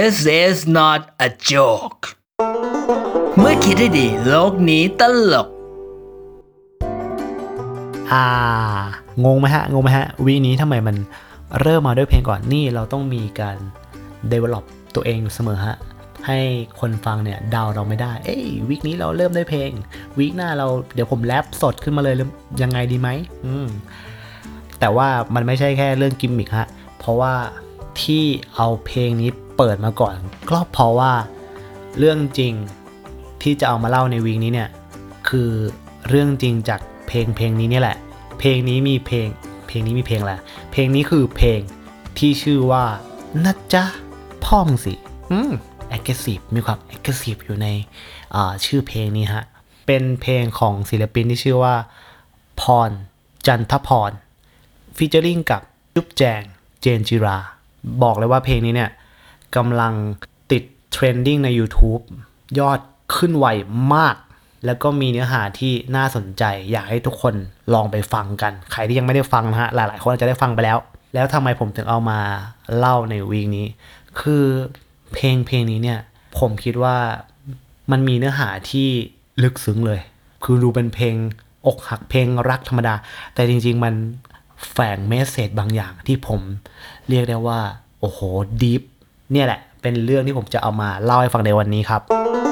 This is not a joke เมื่อคิดให้ดีโลกนี้ตลกงงไหมฮะวีนี้ทำไมมันเริ่มมาด้วยเพลงก่อนนี่เราต้องมีการ develop ตัวเองอยู่เสมอฮะให้คนฟังเนี่ยเดาเราไม่ได้วีคนี้เราเริ่มด้วยเพลงวีคหน้าเราเดี๋ยวผมแรปสดขึ้นมาเลยยังไงดีไหมแต่ว่ามันไม่ใช่แค่เรื่องกิมมิคฮะเพราะว่าที่เอาเพลงนี้เปิดมาก่อนก็เพราะว่าเรื่องจริงที่จะเอามาเล่าในวีคนี้เนี่ยคือเรื่องจริงจากเพลงนี้เนี่ยแหละเพลงนี้มีเพลงอะไรเพลงนี้คือเพลงที่ชื่อว่านะจ๊ะพ่อมึงสิaggressive มีความ aggressive อยู่ในชื่อเพลงนี้ฮะเป็นเพลงของศิลปินที่ชื่อว่าพรจันทพรฟีเจอริ่งกับจุ๊บแจงเจนจิราบอกเลยว่าเพลงนี้เนี่ยกำลังติดเทรนดิ้งใน YouTube ยอดขึ้นไวมากแล้วก็มีเนื้อหาที่น่าสนใจอยากให้ทุกคนลองไปฟังกันใครที่ยังไม่ได้ฟังนะฮะหลายๆคนอาจจะได้ฟังไปแล้วทำไมผมถึงเอามาเล่าในวีคนี้คือเพลงนี้เนี่ยผมคิดว่ามันมีเนื้อหาที่ลึกซึ้งเลยคือดูเป็นเพลงอกหักเพลงรักธรรมดาแต่จริงๆมันแฝงเมสเสจบางอย่างที่ผมเรียกได้ว่าโอ้โหดีฟเนี่ยแหละเป็นเรื่องที่ผมจะเอามาเล่าให้ฟังในวันนี้ครับ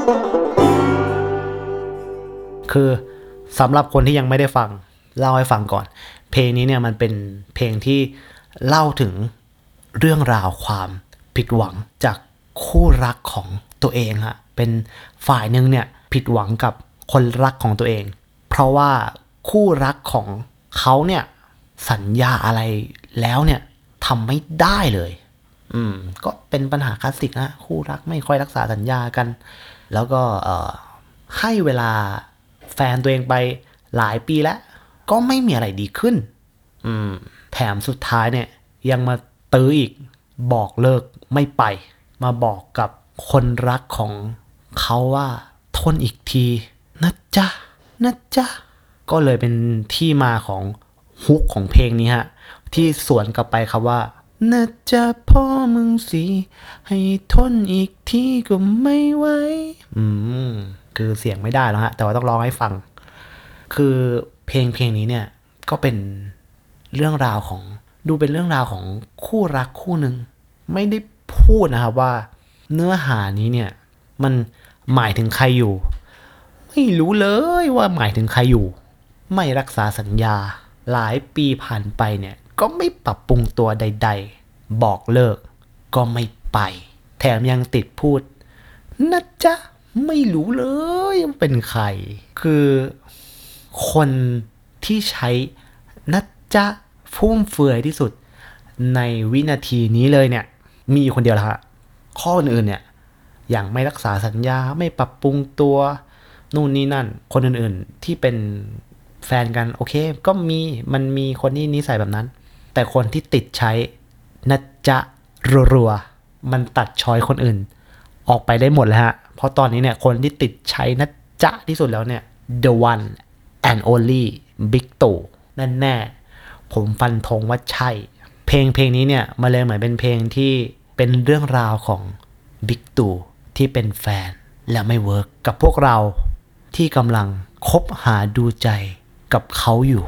คือสำหรับคนที่ยังไม่ได้ฟังเล่าให้ฟังก่อนเพลงนี้เนี่ยมันเป็นเพลงที่เล่าถึงเรื่องราวความผิดหวังจากคู่รักของตัวเองฮะเป็นฝ่ายหนึ่งเนี่ยผิดหวังกับคนรักของตัวเองเพราะว่าคู่รักของเขาเนี่ยสัญญาอะไรแล้วเนี่ยทำไม่ได้เลยก็เป็นปัญหาคลาสสิกนะคู่รักไม่ค่อยรักษาสัญญากันแล้วก็ให้เวลาแฟนตัวเองไปหลายปีแล้วก็ไม่มีอะไรดีขึ้นแถมสุดท้ายเนี่ยยังมาตื้ออีกบอกเลิกไม่ไปมาบอกกับคนรักของเขาว่าทนอีกทีนะจ๊ะก็เลยเป็นที่มาของฮุกของเพลงนี้ฮะที่สวนกลับไปครับว่านะจ๊ะพ่อมึงสิให้ทนอีกทีก็ไม่ไหวคือเสียงไม่ได้แล้วฮะแต่ว่าต้องร้องให้ฟังคือเพลงนี้เนี่ยก็เป็นเรื่องราวของดูเป็นเรื่องราวของคู่รักคู่หนึ่งไม่ได้พูดนะครับว่าเนื้อหานี้เนี่ยมันหมายถึงใครอยู่ไม่รู้เลยว่าหมายถึงใครอยู่ไม่รักษาสัญญาหลายปีผ่านไปเนี่ยก็ไม่ปรับปรุงตัวใดๆบอกเลิกก็ไม่ไปแถมยังติดพูดนะจ๊ะไม่รู้เลยว่าเป็นใครคือคนที่ใช้นะจ๊ะฟุ่มเฟือยที่สุดในวินาทีนี้เลยเนี่ยมีอยู่คนเดียวละฮะข้ออื่นๆเนี่ยอย่างไม่รักษาสัญญาไม่ปรับปรุงตัวนู่นนี่นั่นคนอื่นๆที่เป็นแฟนกันโอเคก็มันมีคนที่นิสัยแบบนั้นแต่คนที่ติดใช้นะจ๊ะรัวๆมันตัดช้อยคนอื่นออกไปได้หมดแล้วฮะเพราะตอนนี้เนี่ยคนที่ติดใช้นะจ๊ะที่สุดแล้วเนี่ย the one and only Big ตู่นั่นแน่ผมฟันธงว่าใช่เพลงนี้เนี่ยมาเลยเหมือนเป็นเพลงที่เป็นเรื่องราวของบิ๊กตู่ที่เป็นแฟนและไม่เวิร์กกับพวกเราที่กำลังคบหาดูใจกับเขาอยู่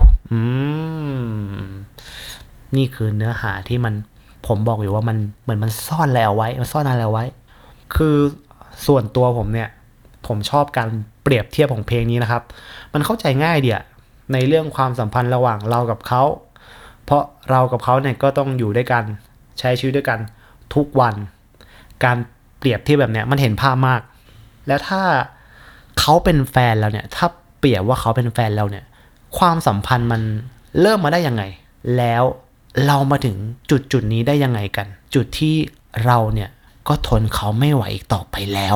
นี่คือเนื้อหาที่ผมบอกอยู่ว่ามันเหมือนมันซ่อนอะไรเอาไว้มันซ่อนอะไรเอาไว้คือส่วนตัวผมเนี่ยผมชอบการเปรียบเทียบของเพลงนี้นะครับมันเข้าใจง่ายดีอะในเรื่องความสัมพันธ์ระหว่างเรากับเขาเพราะเรากับเขาเนี่ยก็ต้องอยู่ด้วยกันใช้ชีวิตด้วยกันทุกวันการเปรียบเทียบแบบเนี้ยมันเห็นภาพมากแล้วถ้าเขาเป็นแฟนเราเนี่ยถ้าเปรียบว่าเขาเป็นแฟนเราเนี่ยความสัมพันธ์มันเริ่มมาได้ยังไงแล้วเรามาถึงจุดนี้ได้ยังไงกันจุดที่เราเนี่ยก็ทนเขาไม่ไหวอีกต่อไปแล้ว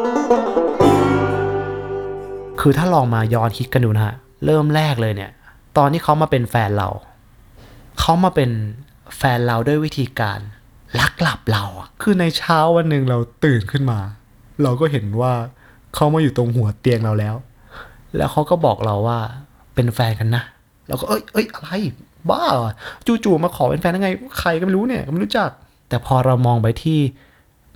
คือถ้าลองมาย้อนคิดกันดูนะฮะเริ่มแรกเลยเนี่ยตอนที่เขามาเป็นแฟนเราเขามาเป็นแฟนเราด้วยวิธีการลักหลับเราคือในเช้าวันหนึ่งเราตื่นขึ้นมาเราก็เห็นว่าเขามาอยู่ตรงหัวเตียงเราแล้วเขาก็บอกเราว่าเป็นแฟนกันนะเราก็เอ้ยอะไรบ้าจู่ๆมาขอเป็นแฟนได้ไงใครก็ไม่รู้เนี่ยไม่รู้จักแต่พอเรามองไปที่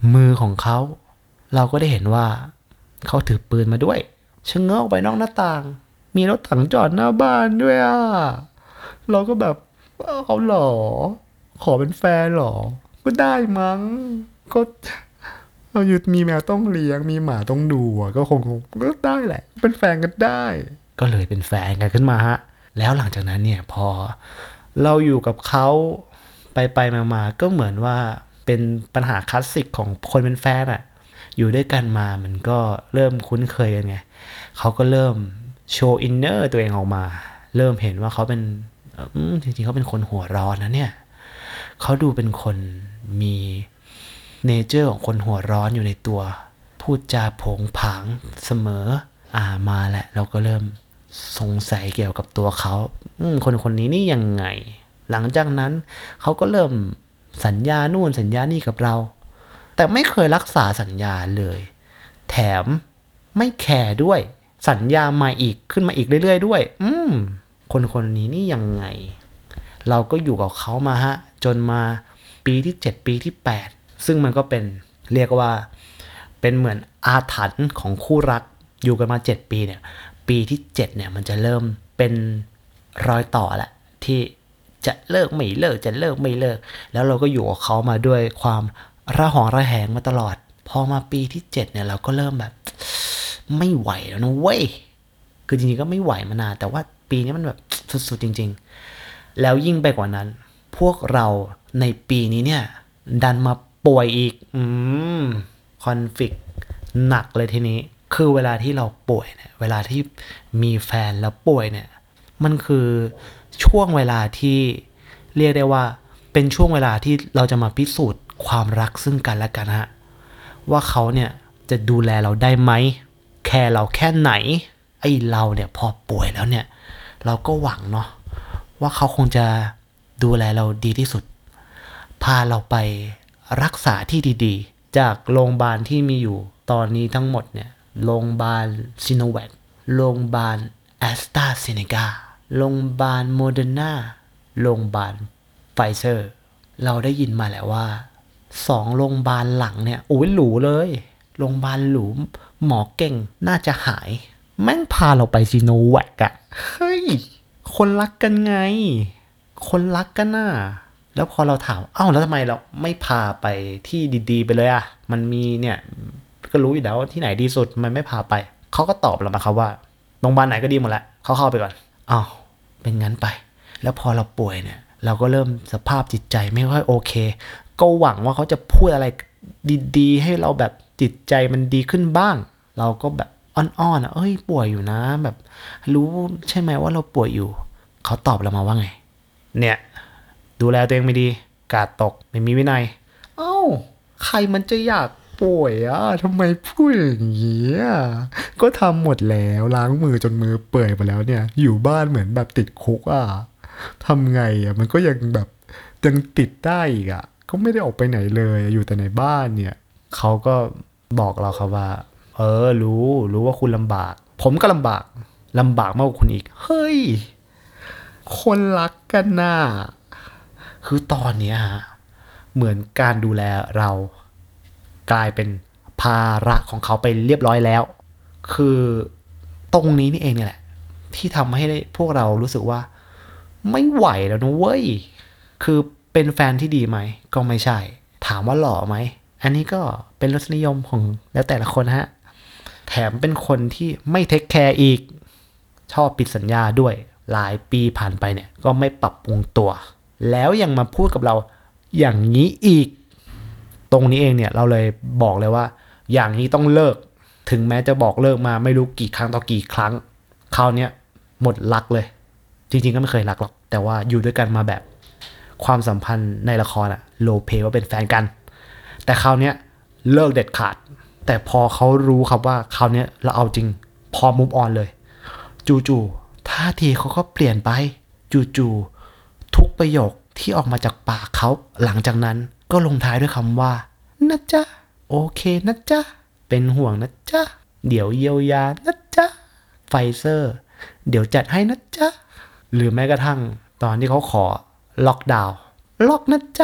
มือของเขาเราก็ได้เห็นว่าเขาถือปืนมาด้วยชะเง้อออกไปนอกหน้าต่างมีรถถังจอดหน้าบ้านด้วยอ่ะเราก็แบบเอาหรอขอเป็นแฟนหรอก็ได้มั้งก็เราอยู่มีแมวต้องเลี้ยงมีหมาต้องดูก็คงก็ได้แหละเป็นแฟนกันได้ก็เลยเป็นแฟนกันขึ้นมาฮะแล้วหลังจากนั้นเนี่ยพอเราอยู่กับเขาไปมาก็เหมือนว่าเป็นปัญหาคลาสสิกของคนเป็นแฟนอะอยู่ด้วยกันมามันก็เริ่มคุ้นเคยกันไงเขาก็เริ่มโชว์อินเนอร์ตัวเองออกมาเริ่มเห็นว่าเขาเป็นจริงๆเขาเป็นคนหัวร้อนนะเนี่ยเขาดูเป็นคนมีเนเจอร์ของคนหัวร้อนอยู่ในตัวพูดจาโผงผางเสมอมาแหละเราก็เริ่มสงสัยเกี่ยวกับตัวเขาคนนี้นี่ยังไงหลังจากนั้นเขาก็เริ่มสัญญานู่นสัญญานี่กับเราแต่ไม่เคยรักษาสัญญาเลยแถมไม่แคร์ด้วยสัญญามาอีกขึ้นมาอีกเรื่อยๆด้วยคนนี้นี่ยังไงเราก็อยู่กับเขามาฮะจนมาปีที่7ปีที่8ซึ่งมันก็เป็นเรียกว่าเป็นเหมือนอาถรรพ์ของคู่รักอยู่กันมา7ปีเนี่ยปีที่7เนี่ยมันจะเริ่มเป็นรอยต่อแหละที่จะเลิกไม่เลิกจะเลิกไม่เลิกแล้วเราก็อยู่กับเขามาด้วยความระหองระแหงมาตลอดพอมาปีที่7เนี่ยเราก็เริ่มแบบไม่ไหวแล้วนะเว้ยคือจริงๆก็ไม่ไหวมานานแต่ว่าปีนี้มันแบบสุดๆจริงๆแล้วยิ่งไปกว่านั้นพวกเราในปีนี้เนี่ยดันมาป่วยอีกคอนฟลิกต์หนักเลยทีนี้คือเวลาที่เราป่วยเนี่ยเวลาที่มีแฟนแล้วป่วยเนี่ยมันคือช่วงเวลาที่เรียกได้ว่าเป็นช่วงเวลาที่เราจะมาพิสูจน์ความรักซึ่งกันและกันฮะว่าเขาเนี่ยจะดูแลเราได้ไหมแคร์เราแค่ไหนไอ้เราเนี่ยพอป่วยแล้วเนี่ยเราก็หวังเนาะว่าเขาคงจะดูแลเราดีที่สุดพาเราไปรักษาที่ดีๆจากโรงพยาบาลที่มีอยู่ตอนนี้ทั้งหมดเนี่ยโรงพยาบาลซิโนแวคโรงพยาบาลแอสตราเซเนกาโรงพยาบาลโมเดอร์นาโรงพยาบาลไฟเซอร์เราได้ยินมาแล้วว่า2โรงพยาบาลหลังเนี่ยโอ้ยหรูเลยโรงพยาบาลหรูหมอเก่งน่าจะหายแม่งพาเราไปซิโนแวคอะเฮ้ยคนรักกันไงคนรักกันน่ะแล้วพอเราถามแล้วทำไมเราไม่พาไปที่ดีๆไปเลยอะมันมีเนี่ยก็รู้อยู่แล้วที่ไหนดีสุดมันไม่พาไปเขาก็ตอบเรามาครับว่าโรงพยาบาลไหนก็ดีหมดแหละเข้าไปก่อนเป็นงั้นไปแล้วพอเราป่วยเนี่ยเราก็เริ่มสภาพจิตใจไม่ค่อยโอเคก็หวังว่าเขาจะพูดอะไรดีๆให้เราแบบจิตใจมันดีขึ้นบ้างเราก็แบบอ้อนๆป่วยอยู่นะแบบรู้ใช่ไหมว่าเราป่วยอยู่เขาตอบเรามาว่าไงเนี่ยดูแลตัวเองไม่ดีกาดตกไม่มีวินัยใครมันจะอยากป่วยทำไมพูดอย่างนี้ก็ทำหมดแล้วล้างมือจนมือเปื่อยไปแล้วเนี่ยอยู่บ้านเหมือนแบบติดคุกทำไงมันก็ยังแบบยังติดได้อีกก็ไม่ได้ออกไปไหนเลยอยู่แต่ในบ้านเนี่ยเขาก็บอกเราครับว่ารู้ว่าคุณลำบากผมก็ลำบากมากกว่าคุณอีกเฮ้ยคนรักกันน่ะคือตอนนี้เหมือนการดูแลเรากลายเป็นภาระของเขาไปเรียบร้อยแล้วคือตรงนี้นี่เองเนี่ยแหละที่ทำให้พวกเรารู้สึกว่าไม่ไหวแล้วนะเว้ยคือเป็นแฟนที่ดีไหมก็ไม่ใช่ถามว่าหล่อไหมอันนี้ก็เป็นรสนิยมของแล้วแต่ละคนฮะแถมเป็นคนที่ไม่เทคแคร์อีกชอบปิดสัญญาด้วยหลายปีผ่านไปเนี่ยก็ไม่ปรับปรุงตัวแล้วยังมาพูดกับเราอย่างนี้อีกตรงนี้เองเนี่ยเราเลยบอกเลยว่าอย่างนี้ต้องเลิกถึงแม้จะบอกเลิกมาไม่รู้กี่ครั้งต่อกี่ครั้งคราวนี้หมดรักเลยจริงๆก็ไม่เคยรักหรอกแต่ว่าอยู่ด้วยกันมาแบบความสัมพันธ์ในละครโลเพว่าเป็นแฟนกันแต่คราวนี้เลิกเด็ดขาดแต่พอเขารู้ครับว่าคราวนี้เราเอาจริงพอมูฟออนเลยจู่ๆท่าทีเขาก็เปลี่ยนไปจู่ๆทุกประโยคที่ออกมาจากปากเขาหลังจากนั้นก็ลงท้ายด้วยคำว่านะจ๊ะโอเคนะจ๊ะเป็นห่วงนะจ๊ะเดี๋ยวเยียวยานะจ๊ะไฟเซอร์เดี๋ยวจัดให้นะจ๊ะหรือแม้กระทั่งตอนที่เขาขอล็อกดาวน์ล็อกนะจ๊ะ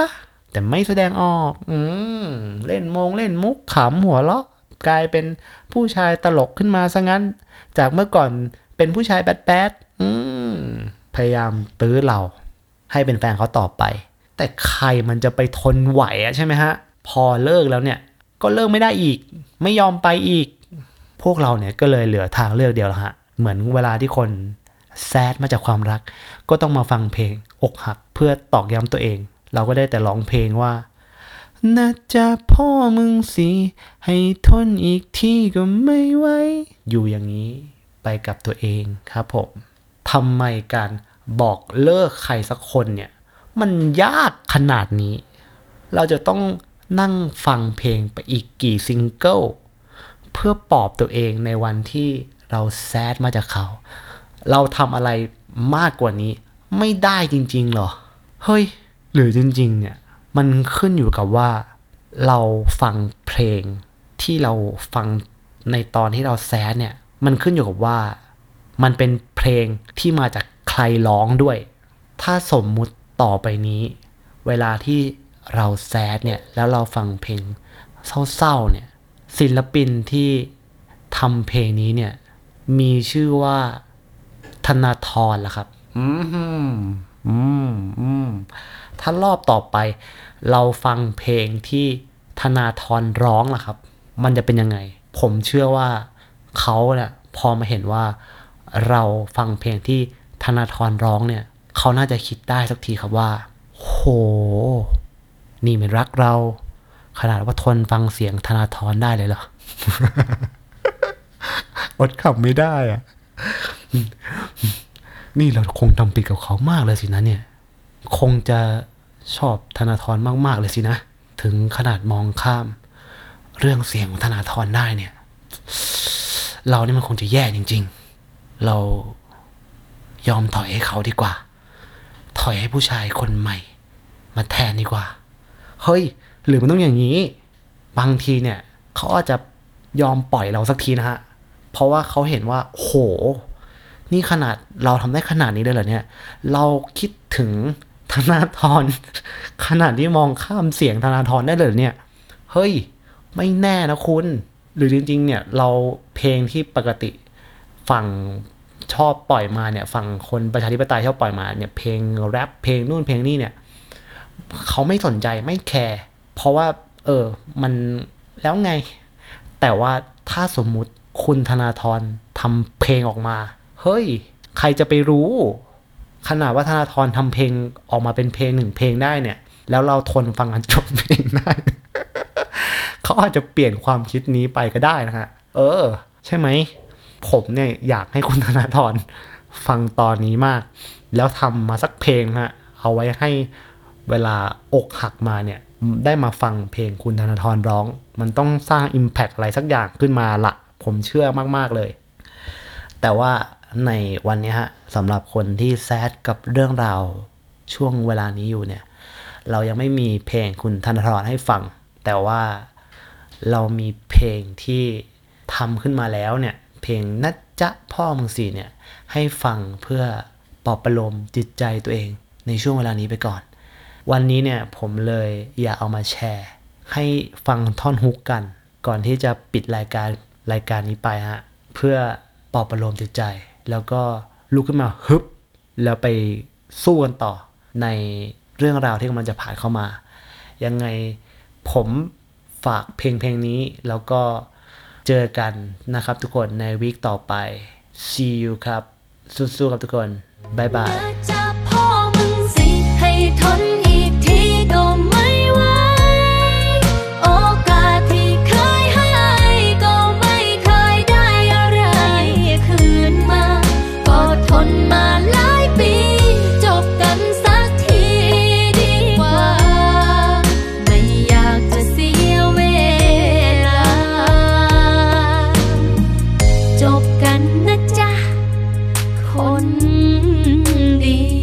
แต่ไม่แสดงออกเล่นมุกขำหัวเราะกลายเป็นผู้ชายตลกขึ้นมาซะงั้นจากเมื่อก่อนเป็นผู้ชายแบดพยายามตื้อเราให้เป็นแฟนเขาต่อไปแต่ใครมันจะไปทนไหวอะใช่ไหมฮะพอเลิกแล้วเนี่ยก็เลิกไม่ได้อีกไม่ยอมไปอีกพวกเราเนี่ยก็เลยเหลือทางเลือกเดียวแล้วฮะเหมือนเวลาที่คนแซดมาจากความรักก็ต้องมาฟังเพลงอกหักเพื่อตอกย้ำตัวเองเราก็ได้แต่ร้องเพลงว่านะจ๊ะพ่อมึงสิให้ทนอีกที่ก็ไม่ไหวอยู่อย่างนี้ไปกับตัวเองครับผมทำไมการบอกเลิกใครสักคนเนี่ยมันยากขนาดนี้เราจะต้องนั่งฟังเพลงไปอีกกี่ซิงเกิลเพื่อปลอบตัวเองในวันที่เราแซดมาจากเขาเราทำอะไรมากกว่านี้ไม่ได้จริงๆหรอเฮ้ยหรือจริงๆเนี่ยมันขึ้นอยู่กับว่าเราฟังเพลงที่เราฟังในตอนที่เราแซดเนี่ยมันขึ้นอยู่กับว่ามันเป็นเพลงที่มาจากใครร้องด้วยถ้าสมมุติต่อไปนี้เวลาที่เราแซดเนี่ยแล้วเราฟังเพลงเศร้าๆเนี่ยศิลปินที่ทำเพลงนี้เนี่ยมีชื่อว่าธนาธรล่ะครับถ้ารอบต่อไปเราฟังเพลงที่ธนาธรร้องล่ะครับมันจะเป็นยังไงผมเชื่อว่าเขาเนี่ยพอมาเห็นว่าเราฟังเพลงที่ธนาธรร้องเนี่ยเขาน่าจะคิดได้สักทีครับว่าโหนี่มันรักเราขนาดว่าทนฟังเสียงธนาธรได้เลยเหรอ อดขำไม่ได้อะนี่เราคงทำผิดกับเขามากเลยสินะเนี่ยคงจะชอบธนาธรมากๆเลยสินะถึงขนาดมองข้ามเรื่องเสียงของธนาธรได้เนี่ยเรานี่มันคงจะแย่จริงๆเรายอมถอยให้เขาดีกว่าถอยให้ผู้ชายคนใหม่มาแทนดีกว่าเฮ้ยหรือมันต้องอย่างนี้บางทีเนี่ยเขาอาจจะยอมปล่อยเราสักทีนะฮะเพราะว่าเขาเห็นว่าโหนี่ขนาดเราทำได้ขนาดนี้เลยเหรอเนี่ยเราคิดถึงธนาธรขนาดที่มองข้ามเสียงธนาธรได้เลยเนี่ยเฮ้ยไม่แน่นะคุณหรือจริงๆเนี่ยเราเพลงที่ปกติฝั่งชอบปล่อยมาเนี่ยฝั่งคนประชาธิปไตยชอบปล่อยมาเนี่ยเพลงแรปเพลงนู่นเพลงนี่เนี่ยเขาไม่สนใจไม่แคร์เพราะว่ามันแล้วไงแต่ว่าถ้าสมมุติคุณธนาธรทำเพลงออกมาเฮ้ยใครจะไปรู้ขนาดว่าธนาธรทำเพลงออกมาเป็นเพลงหนึ่งเพลงได้เนี่ยแล้วเราทนฟังกันจบเพลงได้ เขาอาจจะเปลี่ยนความคิดนี้ไปก็ได้นะฮะใช่ไหมผมเนี่ยอยากให้คุณธนาธรฟังตอนนี้มากแล้วทำมาสักเพลงฮะเอาไว้ให้เวลาอกหักมาเนี่ยได้มาฟังเพลงคุณธนาธรร้องมันต้องสร้าง impact อะไรสักอย่างขึ้นมาละผมเชื่อมากๆเลยแต่ว่าในวันนี้ฮะสำหรับคนที่แซดกับเรื่องราวช่วงเวลานี้อยู่เนี่ยเรายังไม่มีเพลงคุณธนาธรให้ฟังแต่ว่าเรามีเพลงที่ทำขึ้นมาแล้วเนี่ยเพลงนะจ๊ะพ่อมึงสิเนี่ยให้ฟังเพื่อปลอบประโลมจิตใจตัวเองในช่วงเวลานี้ไปก่อนวันนี้เนี่ยผมเลยอยากเอามาแชร์ให้ฟังท่อนฮุกกันก่อนที่จะปิดรายการนี้ไปฮะเพื่อปลอบประโลมจิตใจแล้วก็ลุกขึ้นมาฮึบแล้วไปสู้กันต่อในเรื่องราวที่กำลังจะผ่านเข้ามายังไงผมฝากเพลงนี้แล้วก็เจอกันนะครับทุกคนในวีคต่อไป see you ครับสู้ๆครับทุกคนบ๊ายบายทนอีกทีก็ไม่ไหวโอกาสที่เคยให้ก็ไม่เคยได้อะไรคืนมาก็ทนมาหลายปีจบกันสักทีดีกว่าไม่อยากจะเสียเวลาจบกันนะจ๊ะคนดี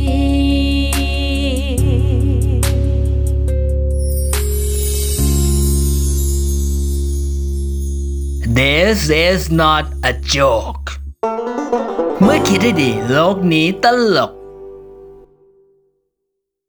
This is not a joke เมื่อคิดให้ดีโลกนี้ตลก